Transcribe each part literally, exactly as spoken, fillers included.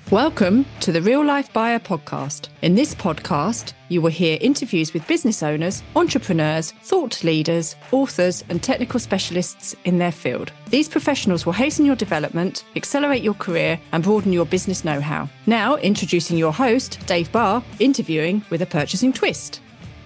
Welcome to the Real Life Buyer podcast. In this podcast, you will hear interviews with business owners, entrepreneurs, thought leaders, authors, and technical specialists in their field. These professionals will hasten your development, accelerate your career, and broaden your business know-how. Now, introducing your host, Dave Barr, interviewing with a purchasing twist.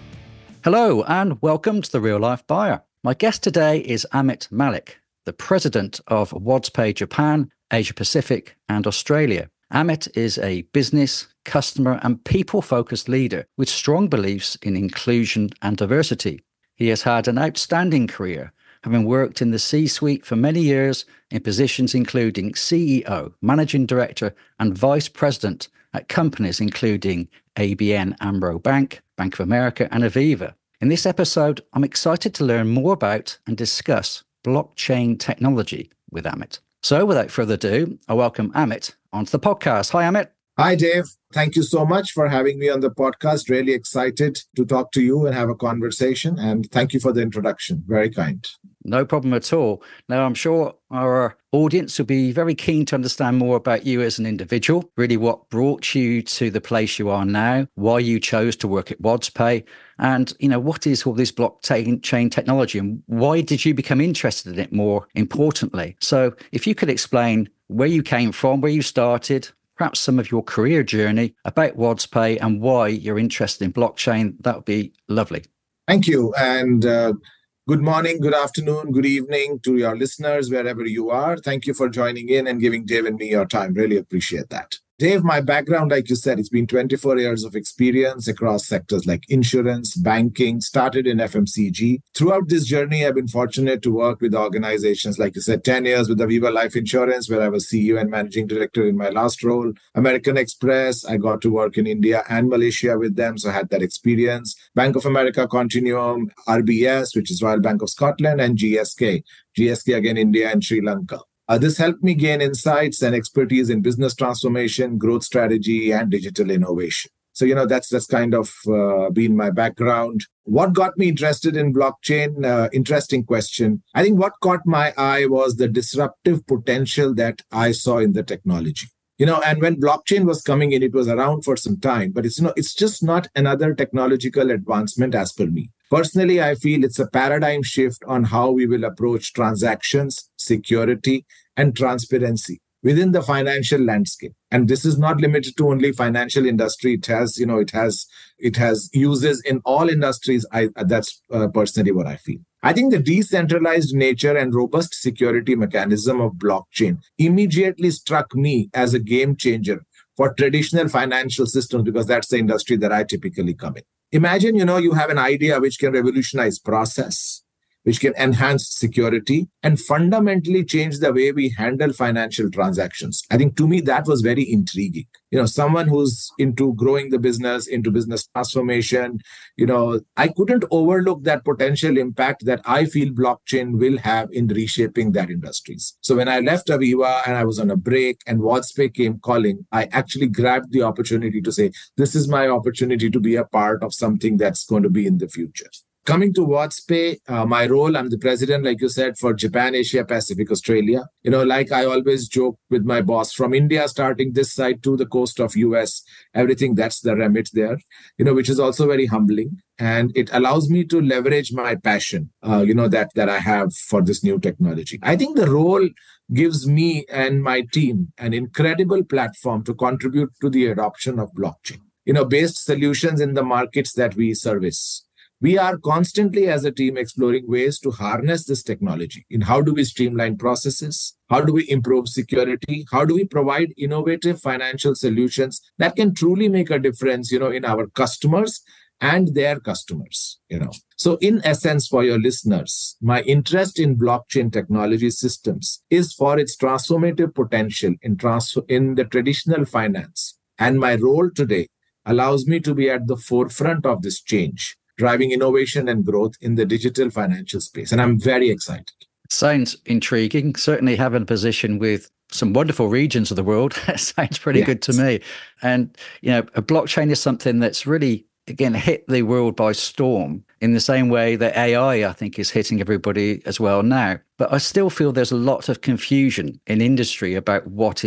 Hello, and welcome to the Real Life Buyer. My guest today is Amit Malik, the president of WadzPay Japan, Asia Pacific, and Australia. Amit is a business, customer, and people-focused leader with strong beliefs in inclusion and diversity. He has had an outstanding career, having worked in the C-suite for many years in positions including C E O, Managing Director, and Vice President at companies including A B N AMRO Bank, Bank of America, and Aviva. In this episode, I'm excited to learn more about and discuss blockchain technology with Amit. So without further ado, I welcome Amit onto the podcast. Hi, Amit. Hi, Dave. Thank you so much for having me on the podcast. Really excited to talk to you and have a conversation. And thank you for the introduction. Very kind. No problem at all. Now, I'm sure our audience will be very keen to understand more about you as an individual, really what brought you to the place you are now, why you chose to work at WadzPay, and, you know, what is all this blockchain technology and why did you become interested in it more importantly? So if you could explain where you came from, where you started, perhaps some of your career journey about WadzPay and why you're interested in blockchain, that would be lovely. Thank you. And uh, good morning, good afternoon, good evening to your listeners, wherever you are. Thank you for joining in and giving Dave and me your time. Really appreciate that. Dave, my background, like you said, it's been twenty-four years of experience across sectors like insurance, banking, started in F M C G. Throughout this journey, I've been fortunate to work with organizations, like you said, ten years with Aviva Life Insurance, where I was C E O and Managing Director in my last role. American Express, I got to work in India and Malaysia with them, so I had that experience. Bank of America Continuum, R B S, which is Royal Bank of Scotland, and G S K. G S K, again, India and Sri Lanka. Uh, this helped me gain insights and expertise in business transformation, growth strategy, and digital innovation. So, you know, that's that's kind of uh, been my background. What got me interested in blockchain? Uh, interesting question. I think what caught my eye was the disruptive potential that I saw in the technology. You know, and when blockchain was coming in, it was around for some time, but it's not, it's just not another technological advancement as per me. Personally, I feel it's a paradigm shift on how we will approach transactions, security, and transparency within the financial landscape. And this is not limited to only financial industry. It has, you know, it has, it has uses in all industries. I, that's uh, personally what I feel. I think the decentralized nature and robust security mechanism of blockchain immediately struck me as a game changer for traditional financial systems, because that's the industry that I typically come in. Imagine, you know, you have an idea which can revolutionize process, which can enhance security and fundamentally change the way we handle financial transactions. I think to me, that was very intriguing. You know, someone who's into growing the business, into business transformation, you know, I couldn't overlook that potential impact that I feel blockchain will have in reshaping that industries. So when I left Aviva and I was on a break and WadzPay came calling, I actually grabbed the opportunity to say, this is my opportunity to be a part of something that's going to be in the future. Coming to WadzPay, uh, my role, I'm the president, like you said, for Japan, Asia Pacific, Australia. You know, like I always joke with my boss, from India, starting this side to the coast of U S, everything that's the remit there, you know, which is also very humbling. And it allows me to leverage my passion, uh, you know, that, that I have for this new technology. I think the role gives me and my team an incredible platform to contribute to the adoption of blockchain, you know, based solutions in the markets that we service. We are constantly as a team exploring ways to harness this technology in how do we streamline processes, how do we improve security, how do we provide innovative financial solutions that can truly make a difference, you know, in our customers and their customers, you know. So in essence, for your listeners, my interest in blockchain technology systems is for its transformative potential in, trans- in the traditional finance. And my role today allows me to be at the forefront of this change, driving innovation and growth in the digital financial space. And I'm very excited. Sounds intriguing. Certainly having a position with some wonderful regions of the world. Sounds pretty yes. good to me. And, you know, a blockchain is something that's really, again, hit the world by storm in the same way that A I, I think, is hitting everybody as well now. But I still feel there's a lot of confusion in industry about what is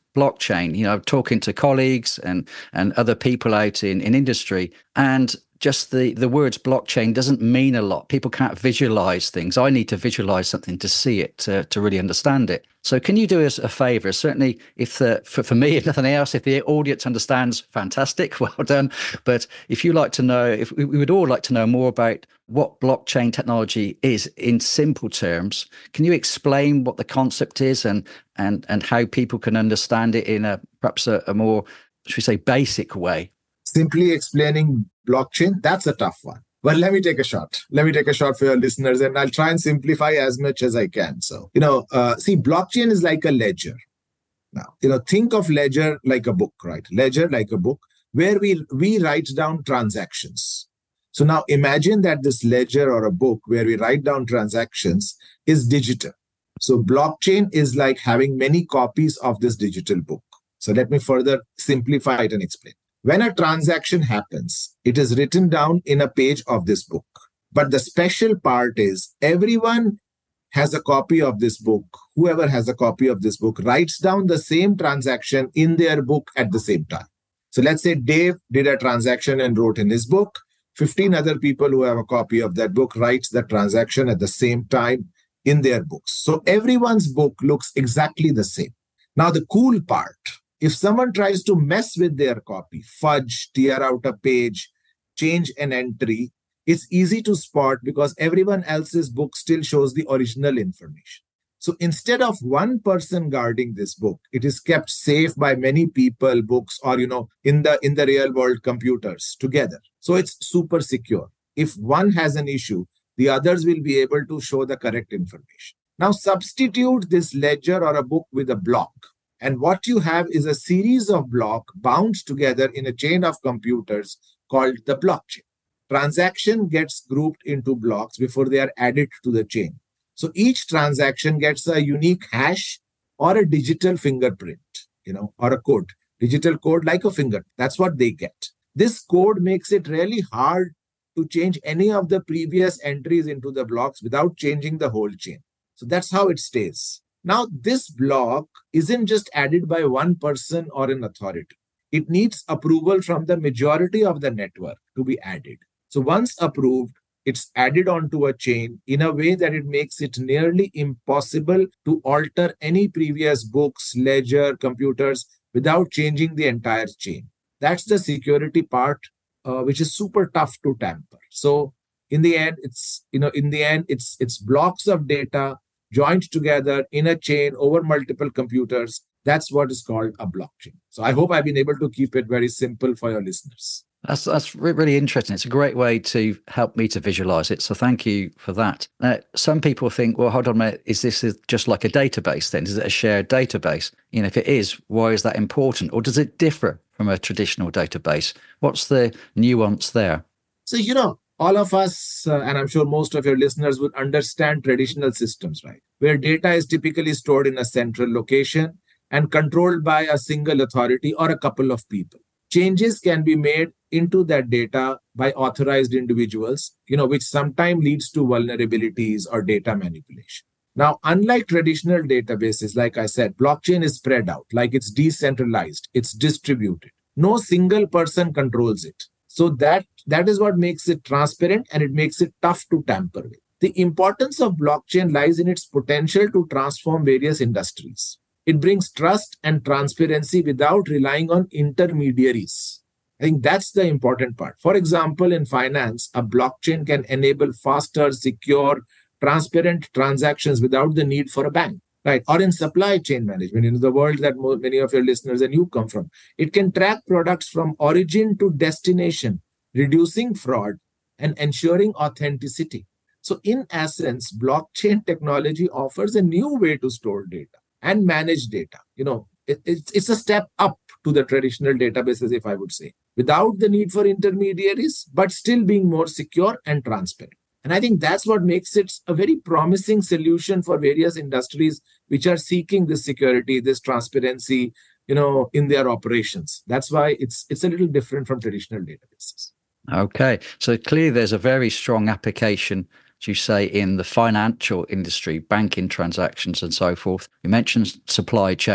blockchain, you know, talking to colleagues and and other people out in, in industry, and just the, the words blockchain doesn't mean a lot. People can't visualize things. I need to visualize something to see it, to, to really understand it. So can you do us a favor? Certainly, if the, for, for me, if nothing else, if the audience understands, fantastic, well done. But if you like to know, if we, we would all like to know more about what blockchain technology is in simple terms, can you explain what the concept is and and and how people can understand it in a perhaps a, a more, should we say, basic way? Simply explaining blockchain, that's a tough one. Well, let me take a shot. Let me take a shot for your listeners, and I'll try and simplify as much as I can. So, you know, uh, see, blockchain is like a ledger. Now, you know, think of ledger like a book, right? Ledger like a book where we, we write down transactions. So now imagine that this ledger or a book where we write down transactions is digital. So blockchain is like having many copies of this digital book. So let me further simplify it and explain. When a transaction happens, it is written down in a page of this book. But the special part is everyone has a copy of this book. Whoever has a copy of this book writes down the same transaction in their book at the same time. So let's say Dave did a transaction and wrote in his book. fifteen other people who have a copy of that book writes the transaction at the same time in their books. So everyone's book looks exactly the same. Now, the cool part, if someone tries to mess with their copy, fudge, tear out a page, change an entry, it's easy to spot because everyone else's book still shows the original information. So instead of one person guarding this book, it is kept safe by many people, books, or, you know, in the in the real world computers together. So it's super secure. If one has an issue, the others will be able to show the correct information. Now substitute this ledger or a book with a block. And what you have is a series of blocks bound together in a chain of computers called the blockchain. Transaction gets grouped into blocks before they are added to the chain. So each transaction gets a unique hash or a digital fingerprint, you know, or a code, digital code like a finger. That's what they get. This code makes it really hard to change any of the previous entries into the blocks without changing the whole chain. So that's how it stays. Now, this block isn't just added by one person or an authority. It needs approval from the majority of the network to be added. So once approved, it's added onto a chain in a way that it makes it nearly impossible to alter any previous books, ledger, computers without changing the entire chain. That's the security part, uh, which is super tough to tamper. So in the end, it's, you know, in the end, it's it's blocks of data joined together in a chain over multiple computers. That's what is called a blockchain. So I hope I've been able to keep it very simple for your listeners. That's that's really interesting. It's a great way to help me to visualize it. So thank you for that. Now, some people think, well, hold on a minute, is this just like a database then? Is it a shared database? You know, if it is, why is that important? Or does it differ from a traditional database? What's the nuance there? So, you know, all of us, uh, and I'm sure most of your listeners would understand traditional systems, right? Where data is typically stored in a central location and controlled by a single authority or a couple of people. Changes can be made into that data by authorized individuals, you know, which sometimes leads to vulnerabilities or data manipulation. Now, unlike traditional databases, like I said, blockchain is spread out, like it's decentralized, it's distributed. No single person controls it. So that, that is what makes it transparent and it makes it tough to tamper with. The importance of blockchain lies in its potential to transform various industries. It brings trust and transparency without relying on intermediaries. I think that's the important part. For example, in finance, a blockchain can enable faster, secure, transparent transactions without the need for a bank, right? Or in supply chain management, in the world that many of your listeners and you come from, it can track products from origin to destination, reducing fraud and ensuring authenticity. So in essence, blockchain technology offers a new way to store data and manage data. You know, it, it's, it's a step up to the traditional databases, if I would say, without the need for intermediaries, but still being more secure and transparent. And I think that's what makes it a very promising solution for various industries which are seeking this security, this transparency, you know, in their operations. That's why it's it's a little different from traditional databases. Okay. So clearly there's a very strong application, as you say, in the financial industry, banking transactions and so forth. You mentioned supply chain.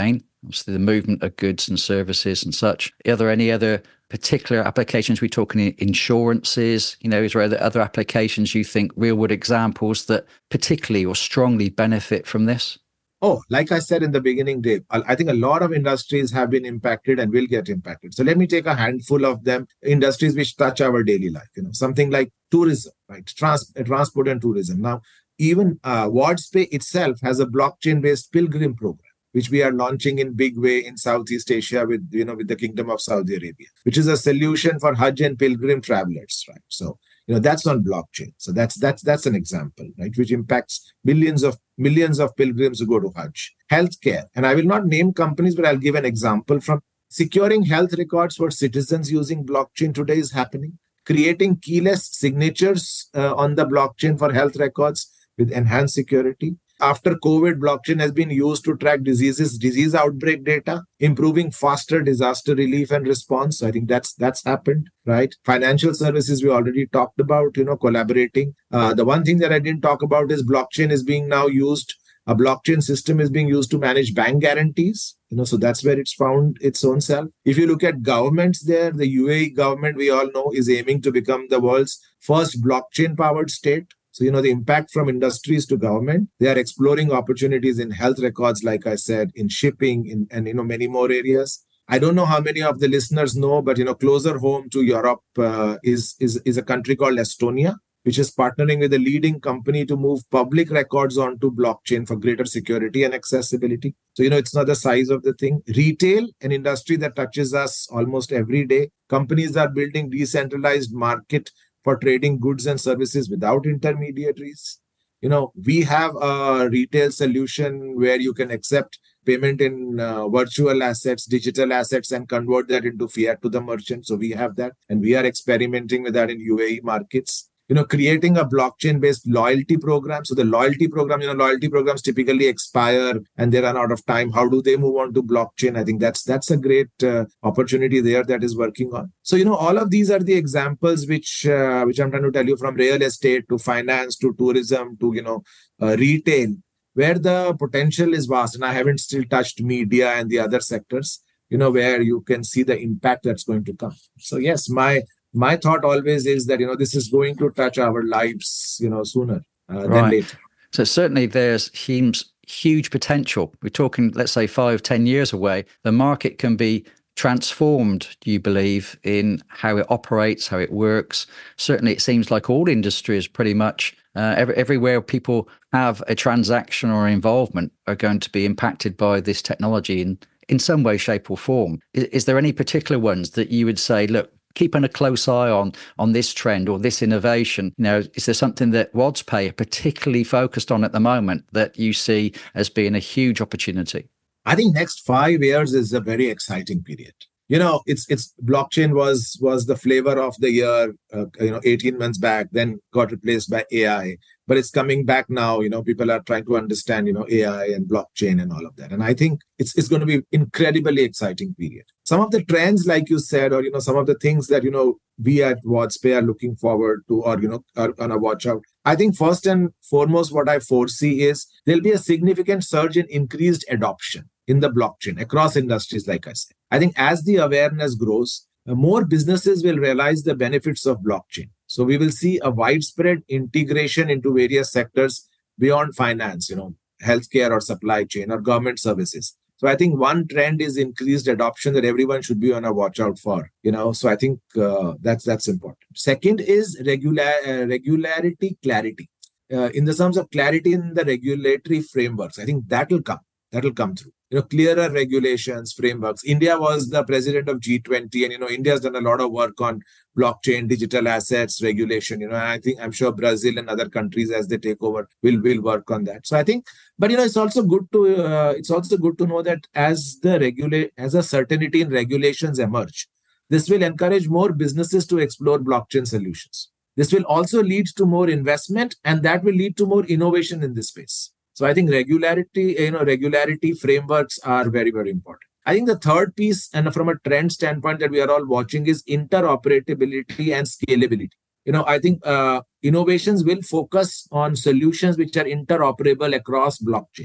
obviously the movement of goods and services and such. Are there any other particular applications? We're talking insurances, you know, is there other applications you think, real world examples that particularly or strongly benefit from this? Oh, like I said in the beginning, Dave, I think a lot of industries have been impacted and will get impacted. So let me take a handful of them, industries which touch our daily life, you know, something like tourism, right? Trans- transport and tourism. Now, even uh, WardSpay itself has a blockchain-based pilgrim program, which we are launching in big way in Southeast Asia with, you know, with the Kingdom of Saudi Arabia, which is a solution for Hajj and pilgrim travelers, right? So, you know, that's on blockchain. So that's that's that's an example, right, which impacts millions of millions of pilgrims who go to Hajj. Healthcare, and I will not name companies, but I'll give an example from securing health records for citizens using blockchain today is happening. Creating keyless signatures uh, on the blockchain for health records with enhanced security. After COVID, blockchain has been used to track diseases, disease outbreak data, improving faster disaster relief and response. So I think that's that's happened, right? Financial services we already talked about, you know, collaborating. Uh, the one thing that I didn't talk about is blockchain is being now used. A blockchain system is being used to manage bank guarantees. You know, so that's where it's found its own self. If you look at governments there, the U A E government, we all know, is aiming to become the world's first blockchain-powered state. So, you know, the impact from industries to government, they are exploring opportunities in health records, like I said, in shipping, in, and, you know, many more areas. I don't know how many of the listeners know, but, you know, closer home to Europe uh, is, is, is a country called Estonia, which is partnering with a leading company to move public records onto blockchain for greater security and accessibility. So, you know, it's not the size of the thing. Retail, an industry that touches us almost every day. Companies are building decentralized market for trading goods and services without intermediaries. You know, we have a retail solution where you can accept payment in uh, virtual assets, digital assets, and convert that into fiat to the merchant. So we have that, and we are experimenting with that in U A E markets. You know, creating a blockchain-based loyalty program. So the loyalty program, you know, loyalty programs typically expire and they run out of time. How do they move on to blockchain? I think that's that's a great uh, opportunity there that is working on. So, you know, all of these are the examples which uh, which I'm trying to tell you, from real estate to finance to tourism to, you know, uh, retail, where the potential is vast. And I haven't still touched media and the other sectors, you know, where you can see the impact that's going to come. So yes, my My thought always is that, you know, this is going to touch our lives, you know, sooner uh, right. than later. So certainly there's huge, huge potential. We're talking, let's say, five, ten years away. The market can be transformed, do you believe, in how it operates, how it works? Certainly it seems like all industries pretty much, uh, every, everywhere people have a transaction or involvement are going to be impacted by this technology in, in some way, shape or form. Is, is there any particular ones that you would say, look, keeping a close eye on on this trend or this innovation? You know, is there something that WardSpay are particularly focused on at the moment that you see as being a huge opportunity? I think next five years is a very exciting period. You know, it's it's blockchain was was the flavor of the year, uh, you know, eighteen months back, then got replaced by A I. But it's coming back now. You know, people are trying to understand, you know, A I and blockchain and all of that. And I think it's it's going to be incredibly exciting period. Some of the trends, like you said, or, you know, some of the things that, you know, we at WardSpay are looking forward to, or, you know, are on a watch out. I think first and foremost, what I foresee is there'll be a significant surge in increased adoption in the blockchain across industries, like I said. I think as the awareness grows, more businesses will realize the benefits of blockchain. So we will see a widespread integration into various sectors beyond finance, you know, healthcare or supply chain or government services. So I think one trend is increased adoption that everyone should be on a watch out for, you know. So I think uh, that's that's important. Second is regular uh, regularity, clarity. Uh, in the terms of clarity in the regulatory frameworks, I think that will come. That will come through. You know, clearer regulations, frameworks. India was the president of G twenty, and, you know, India has done a lot of work on blockchain, digital assets, regulation. You know, and I think I'm sure Brazil and other countries, as they take over, will will work on that. So I think, but, you know, it's also good to uh, it's also good to know that as the regulate as a certainty in regulations emerge, this will encourage more businesses to explore blockchain solutions. This will also lead to more investment, and that will lead to more innovation in this space. So I think regularity, you know, regularity frameworks are very, very important. I think the third piece, and from a trend standpoint that we are all watching, is interoperability and scalability. You know, I think uh, innovations will focus on solutions which are interoperable across blockchains.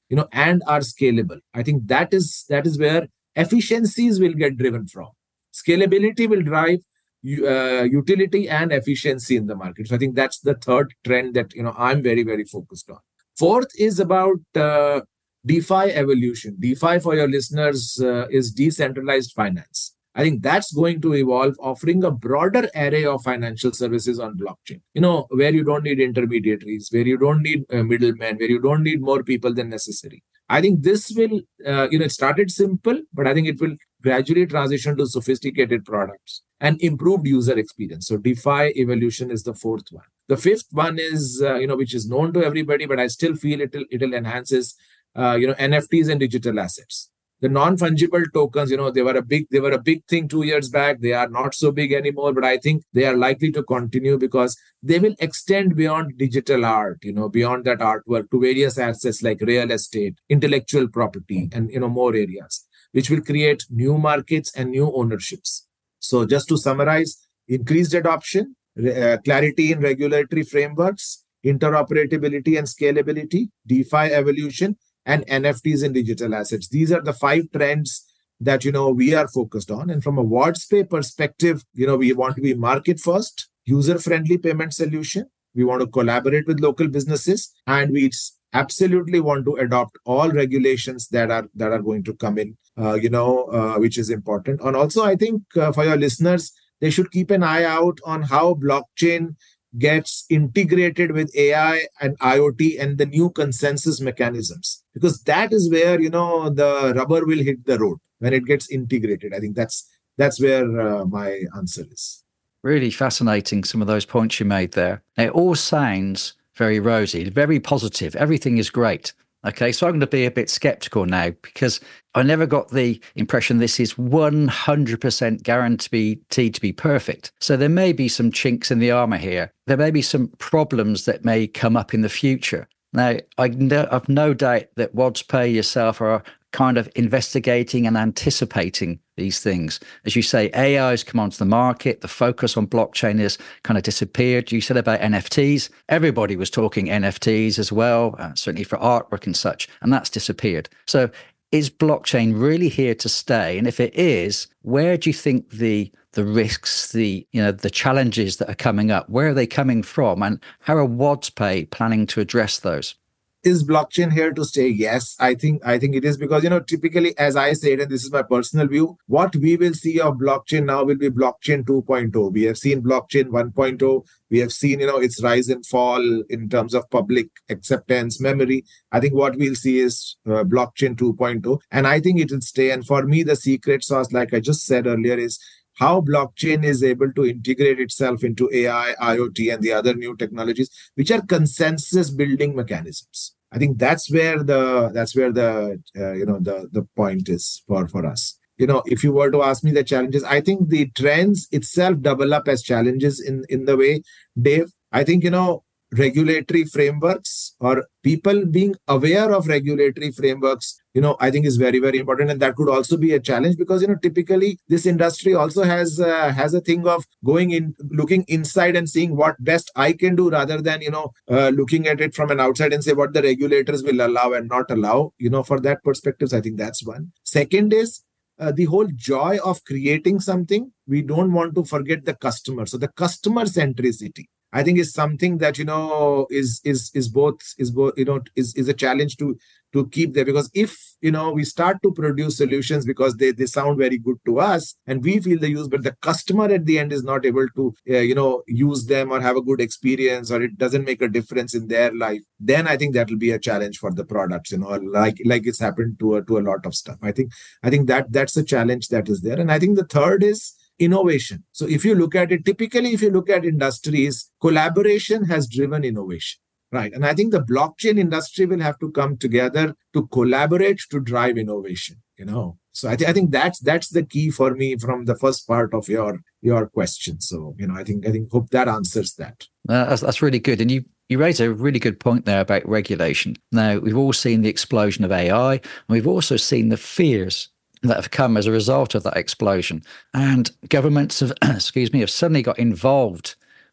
you know, and are scalable. I think that is that is where efficiencies will get driven from. Scalability will drive uh, utility and efficiency in the market. So I think that's the third trend that, you know, I'm very, very focused on. Fourth is about uh, DeFi evolution. DeFi, for your listeners, uh, is decentralized finance. I think that's going to evolve, offering a broader array of financial services on blockchain, you know, where you don't need intermediaries, where you don't need uh, middlemen, where you don't need more people than necessary. I think this will, uh, you know, it started simple, but I think it will gradually transition to sophisticated products and improved user experience. So DeFi evolution is the fourth one. The fifth one is, uh, you know, which is known to everybody, but I still feel it'll, it'll enhances, uh, you know, N F Ts and digital assets. The non-fungible tokens, you know, they were a big, they were a big thing two years back. They are not so big anymore, but I think they are likely to continue because they will extend beyond digital art, you know, beyond that artwork to various assets like real estate, intellectual property, and, you know, more areas, which will create new markets and new ownerships. So just to summarize, increased adoption, uh, clarity in regulatory frameworks, interoperability and scalability, DeFi evolution, and N F Ts and digital assets. These are the five trends that, you know, we are focused on. And from a WardSpay perspective, you know, we want to be market first, user-friendly payment solution. We want to collaborate with local businesses, and we absolutely want to adopt all regulations that are that are going to come in, uh, you know, uh, which is important. And also, I think uh, for your listeners, they should keep an eye out on how blockchain gets integrated with A I and IoT and the new consensus mechanisms, because that is where, you know, the rubber will hit the road when it gets integrated. I think that's that's where uh, my answer is. Really fascinating, some of those points you made there. It all sounds very rosy, very positive. Everything is great. Okay, so I'm going to be a bit skeptical now, because I never got the impression this is one hundred percent guaranteed to be perfect. So there may be some chinks in the armor here. There may be some problems that may come up in the future. Now, I know, I've no doubt that WardSpay yourself are kind of investigating and anticipating these things. As you say, A I has come onto the market. The focus on blockchain has kind of disappeared. You said about N F Ts. Everybody was talking N F Ts as well, uh, certainly for artwork and such, and that's disappeared. So is blockchain really here to stay? And if it is, where do you think the the risks, the you know the challenges that are coming up, where are they coming from, and how are WardSpay planning to address those? Is blockchain here to stay? Yes, I think I think it is, because, you know, typically, as I said, and this is my personal view, what we will see of blockchain now will be blockchain two point oh. We have seen blockchain one point oh. We have seen, you know, its rise and fall in terms of public acceptance, memory. I think what we'll see is uh, blockchain two point oh. And I think it will stay. And for me, the secret sauce, like I just said earlier, is how blockchain is able to integrate itself into A I, IoT, and the other new technologies, which are consensus building mechanisms. I think that's where the that's where the uh, you know the the point is for for us. You know, if you were to ask me the challenges, I think the trends itself double up as challenges in in the way, Dave. I think, you know, regulatory frameworks or people being aware of regulatory frameworks, you know, I think is very, very important. And that could also be a challenge, because, you know, typically this industry also has uh, has a thing of going in, looking inside and seeing what best I can do, rather than, you know, uh, looking at it from an outside and say what the regulators will allow and not allow, you know, for that perspective. So I think that's one. Second is uh, the whole joy of creating something. We don't want to forget the customer. So the customer centricity, I think, is something that, you know, is is is both is both you know is is a challenge to to keep there. Because if, you know, we start to produce solutions because they they sound very good to us and we feel the use, but the customer at the end is not able to uh, you know use them or have a good experience, or it doesn't make a difference in their life, then I think that will be a challenge for the products. You know, like like it's happened to a, to a lot of stuff. I think I think that that's a challenge that is there. And I think the third is innovation. So if you look at it, typically, if you look at industries, collaboration has driven innovation, right? And I think the blockchain industry will have to come together to collaborate to drive innovation, you know. So I, th- I think that's that's the key for me from the first part of your your question. So, you know, I think I think hope that answers that. Uh, that's, that's really good. And you You raise a really good point there about regulation. Now, we've all seen the explosion of A I, and we've also seen the fears that have come as a result of that explosion. And governments have, excuse me, have suddenly got involved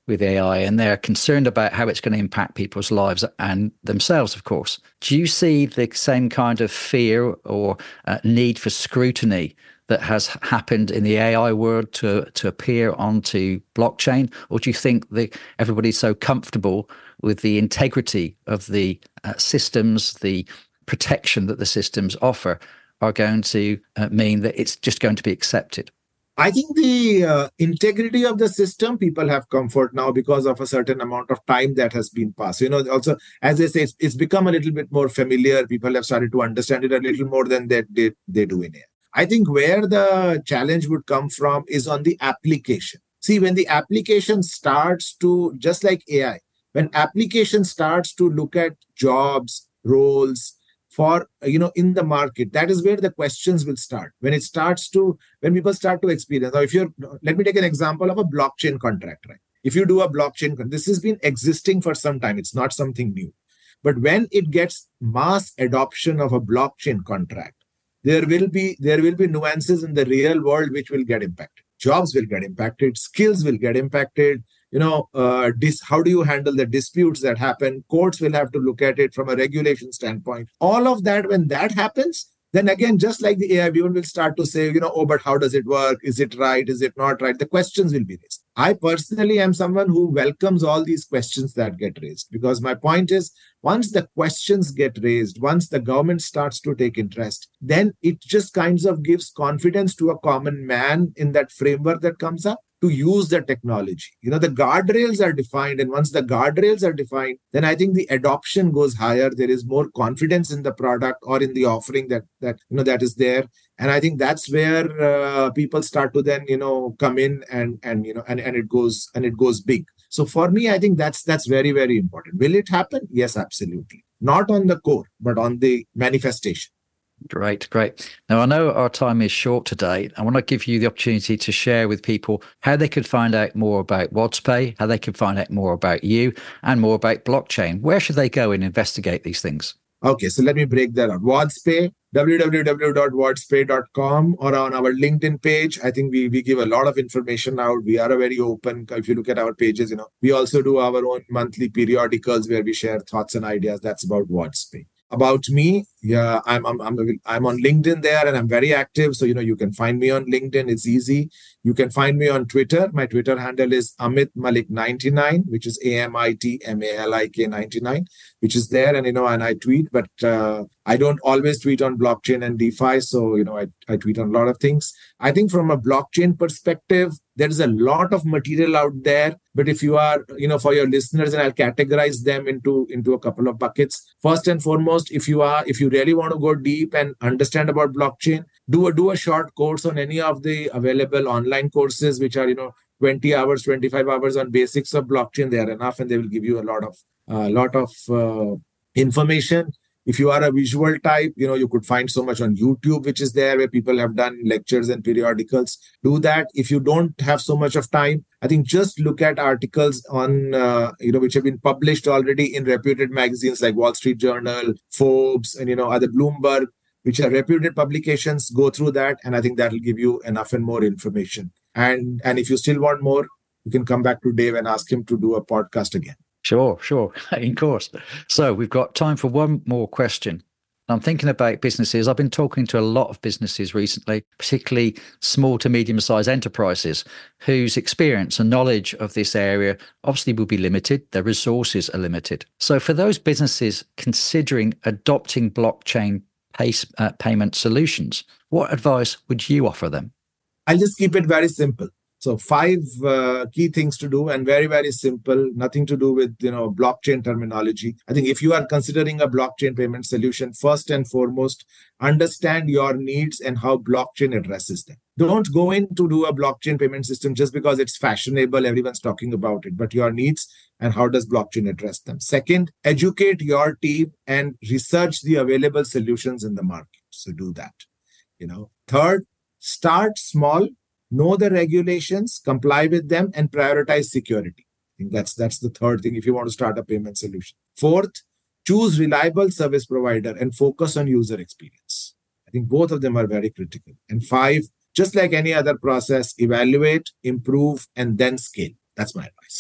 with A I, and they're concerned about how it's going to impact people's lives and themselves, of course. Do you see the same kind of fear or uh, need for scrutiny that has happened in the A I world to to appear onto blockchain? Or do you think that everybody's so comfortable with the integrity of the uh, systems, the protection that the systems offer, are going to uh, mean that it's just going to be accepted? I think the uh, integrity of the system, people have comfort now because of a certain amount of time that has been passed. You know, also, as I say, it's, it's become a little bit more familiar. People have started to understand it a little more than they, they, they do in A I. I think where the challenge would come from is on the application. See, when the application starts to, just like A I, when application starts to look at jobs, roles, for, you know, in the market, that is where the questions will start. When it starts to, when people start to experience. Now, if you're, let me take an example of a blockchain contract, right? If you do a blockchain, this has been existing for some time. It's not something new. But when it gets mass adoption of a blockchain contract, there will be, there will be nuances in the real world which will get impacted. Jobs will get impacted. Skills will get impacted. You know, uh, dis- how do you handle the disputes that happen? Courts will have to look at it from a regulation standpoint. All of that, when that happens, then again, just like the A I, everyone will start to say, you know, oh, but how does it work? Is it right? Is it not right? The questions will be raised. I personally am someone who welcomes all these questions that get raised, because my point is, once the questions get raised, once the government starts to take interest, then it just kinds of gives confidence to a common man in that framework that comes up to use the technology. You know, the guardrails are defined, and once the guardrails are defined, then I think the adoption goes higher. There is more confidence in the product or in the offering that that you know that is there, and I think that's where uh, people start to then you know come in and and you know and, and it goes and it goes big. So for me, I think that's that's very very important. Will it happen? Yes, absolutely. Not on the core, but on the manifestation. Great, great. Now, I know our time is short today. I want to give you the opportunity to share with people how they could find out more about WadsPay, how they could find out more about you, and more about blockchain. Where should they go and investigate these things? Okay, so let me break that out. WadsPay, w w w dot wadspay dot com, or on our LinkedIn page. I think we, we give a lot of information out. We are a very open. If you look at our pages, you know, we also do our own monthly periodicals where we share thoughts and ideas. That's about WadsPay. About me, yeah, I'm, I'm I'm I'm on LinkedIn there, and I'm very active. So you know, you can find me on LinkedIn. It's easy. You can find me on Twitter. My Twitter handle is Amit Malik ninety-nine, which is A M I T M A L I K ninety-nine, which is there. And you know, and I tweet, but uh, I don't always tweet on blockchain and DeFi. So you know, I I tweet on a lot of things. I think from a blockchain perspective, there is a lot of material out there. But if you are, you know, for your listeners, and I'll categorize them into, into a couple of buckets. First and foremost, if you are, if you really want to go deep and understand about blockchain, do a, do a short course on any of the available online courses, which are, you know, twenty hours, twenty-five hours on basics of blockchain. They are enough, and they will give you a lot of, a uh, lot of uh, information. If you are a visual type, you know, you could find so much on YouTube, which is there, where people have done lectures and periodicals. Do that. If you don't have so much of time, I think just look at articles on, uh, you know, which have been published already in reputed magazines like Wall Street Journal, Forbes, and, you know, other Bloomberg, which are reputed publications. Go through that. And I think that will give you enough and more information. And, and if you still want more, you can come back to Dave and ask him to do a podcast again. Sure, sure. In course. So we've got time for one more question. I'm thinking about businesses. I've been talking to a lot of businesses recently, particularly small to medium-sized enterprises whose experience and knowledge of this area obviously will be limited. Their resources are limited. So for those businesses considering adopting blockchain pay, uh, payment solutions, what advice would you offer them? I'll just keep it very simple. So five uh, key things to do, and very, very simple, nothing to do with, you know, blockchain terminology. I think if you are considering a blockchain payment solution, first and foremost, understand your needs and how blockchain addresses them. Don't go in to do a blockchain payment system just because it's fashionable, everyone's talking about it, but your needs and how does blockchain address them. Second, educate your team and research the available solutions in the market. So do that. You know. Third, start small. Know the regulations, comply with them, and prioritize security. I think that's that's the third thing if you want to start a payment solution. Fourth, choose reliable service provider and focus on user experience. I think both of them are very critical. And five, just like any other process, evaluate, improve, and then scale. That's my advice.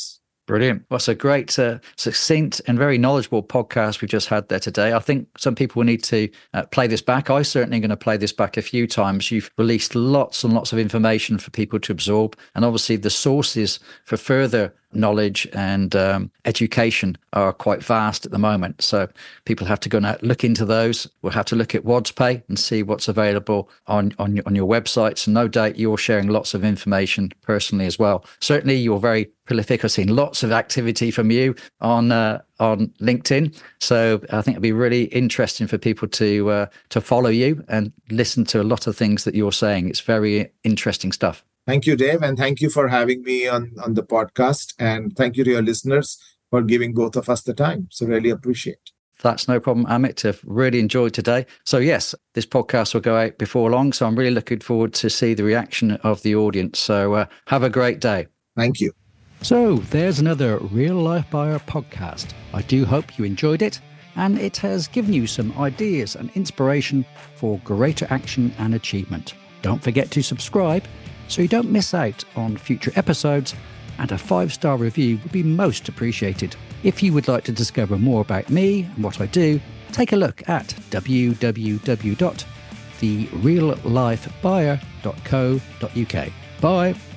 Brilliant. Well, it's a great, uh, succinct and very knowledgeable podcast we've just had there today. I think some people will need to uh, play this back. I certainly going to play this back a few times. You've released lots and lots of information for people to absorb. And obviously the sources for further knowledge and um, education are quite vast at the moment. So people have to go and look into those. We'll have to look at WadsPay and see what's available on, on, on your websites. And no doubt you're sharing lots of information personally as well. Certainly you're very prolific. I've seen lots of activity from you on uh, on LinkedIn. So I think it'd be really interesting for people to uh, to follow you and listen to a lot of things that you're saying. It's very interesting stuff. Thank you, Dave. And thank you for having me on, on the podcast. And thank you to your listeners for giving both of us the time. So really appreciate it. That's no problem, Amit. I've really enjoyed today. So yes, this podcast will go out before long. So I'm really looking forward to see the reaction of the audience. So uh, have a great day. Thank you. So there's another Real Life Buyer podcast. I do hope you enjoyed it and it has given you some ideas and inspiration for greater action and achievement. Don't forget to subscribe so you don't miss out on future episodes, and a five-star review would be most appreciated. If you would like to discover more about me and what I do, take a look at w w w dot the real life buyer dot co dot u k. Bye.